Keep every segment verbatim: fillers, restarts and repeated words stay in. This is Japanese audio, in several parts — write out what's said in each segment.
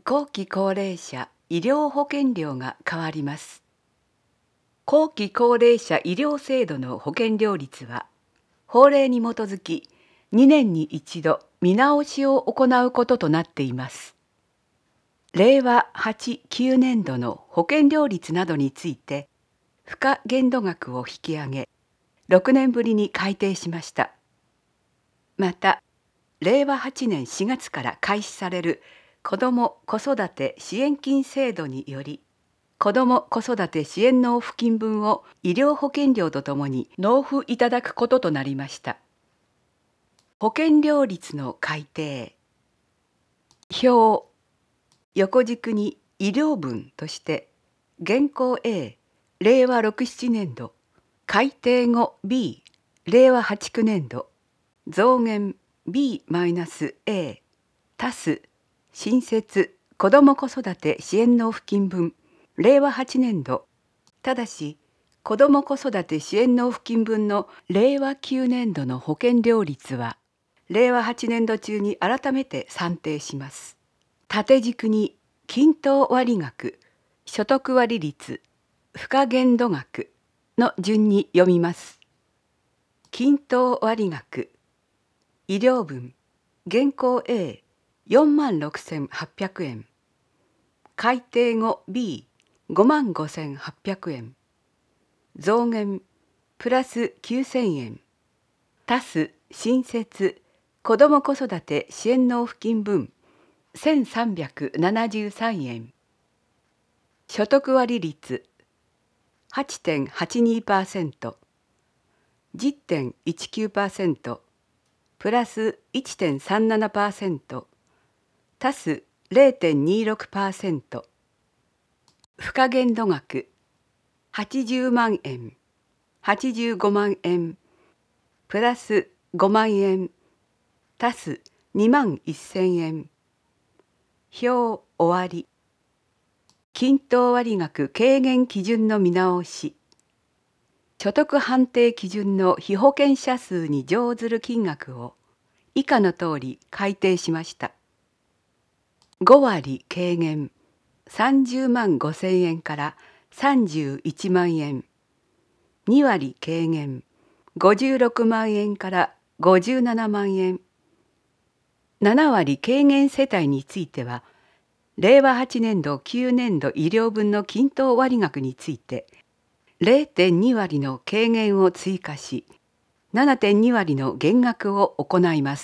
後期高齢者医療保険料が変わります。後期高齢者医療制度の保険料率は、法令に基づきにねんに一度見直しを行うこととなっています。れいわはち、きゅうねん度の保険料率などについて、付加限度額を引き上げ、ろくねんぶりに改定しました。また、れいわはちねんしがつから開始される子ども・子育て支援金制度により、子ども・子育て支援納付金分を医療保険料とともに納付いただくこととなりました。保険料率の改定。表、横軸に医療分として、現行 A、れいわろく、ななねん度、改定後 B、れいわはち、きゅうねん度、増減 ビー-エー、足す新設子ども子育て支援納付金分れいわはちねん度、ただし子ども子育て支援納付金分のれいわきゅうねん度の保険料率はれいわはちねん度中に改めて算定します。縦軸に均等割額、所得割率、付加限度額の順に読みます。均等割額、医療分現行 A、よんまんろくせんはっぴゃくえん、改定後 B、ごまんごせんはっぴゃくえん、増減プラスきゅうせんえん、足す新設子ども子育て支援納付金分せんさんびゃくななじゅうさんえん、所得割率 はちてんはちにパーセント、じゅってんいちきゅうパーセント、プラス いちてんさんななパーセント、足す れいてんにろくパーセント、付加限度額はちじゅうまんえん、はちじゅうごまんえん、プラスごまんえん、足すにまんせんえん。表終わり。均等割額軽減基準の見直し。所得判定基準の被保険者数に乗ずる金額を以下の通り改定しました。ごわり軽減さんじゅうまんごせんえんからさんじゅういちまんえん、にわり軽減ごじゅうろくまんえんからごじゅうななまんえん、ななわり軽減世帯については、れいわはちねん度きゅうねん度医療分の均等割額について れいてんに 割の軽減を追加し、ななてんに 割の減額を行います。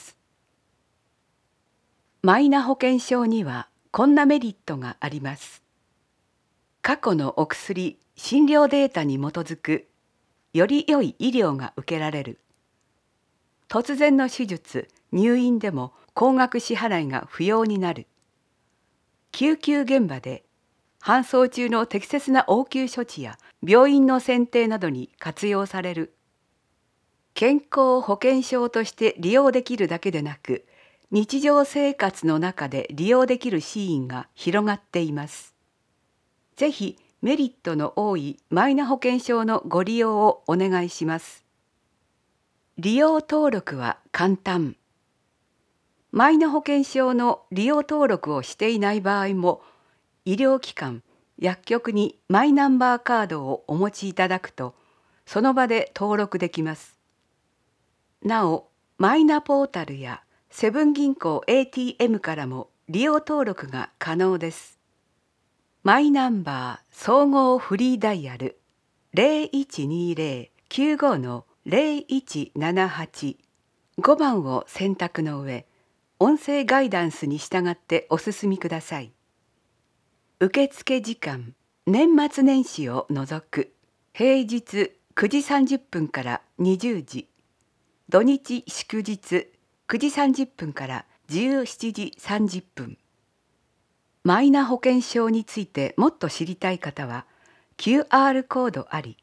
マイナ保険証にはこんなメリットがあります。過去のお薬・診療データに基づくより良い医療が受けられる。突然の手術・入院でも高額支払いが不要になる。救急現場で搬送中の適切な応急処置や病院の選定などに活用される。健康保険証として利用できるだけでなく、日常生活の中で利用できるシーンが広がっています。ぜひメリットの多いマイナ保険証のご利用をお願いします。利用登録は簡単。マイナ保険証の利用登録をしていない場合も、医療機関・薬局にマイナンバーカードをお持ちいただくと、その場で登録できます。なお、マイナポータルやセブン銀行 エーティーエム からも利用登録が可能です。マイナンバー総合フリーダイヤル ゼロいちにゼロ きゅうご のゼロいちななはち ごばんを選択の上、音声ガイダンスに従ってお進みください。受付時間、年末年始を除く平日くじさんじゅっぷんからにじゅうじ、土日祝日くじさんじゅっぷんからじゅうしちじさんじゅっぷん。マイナ保険証についてもっと知りたい方は キューアール コードあり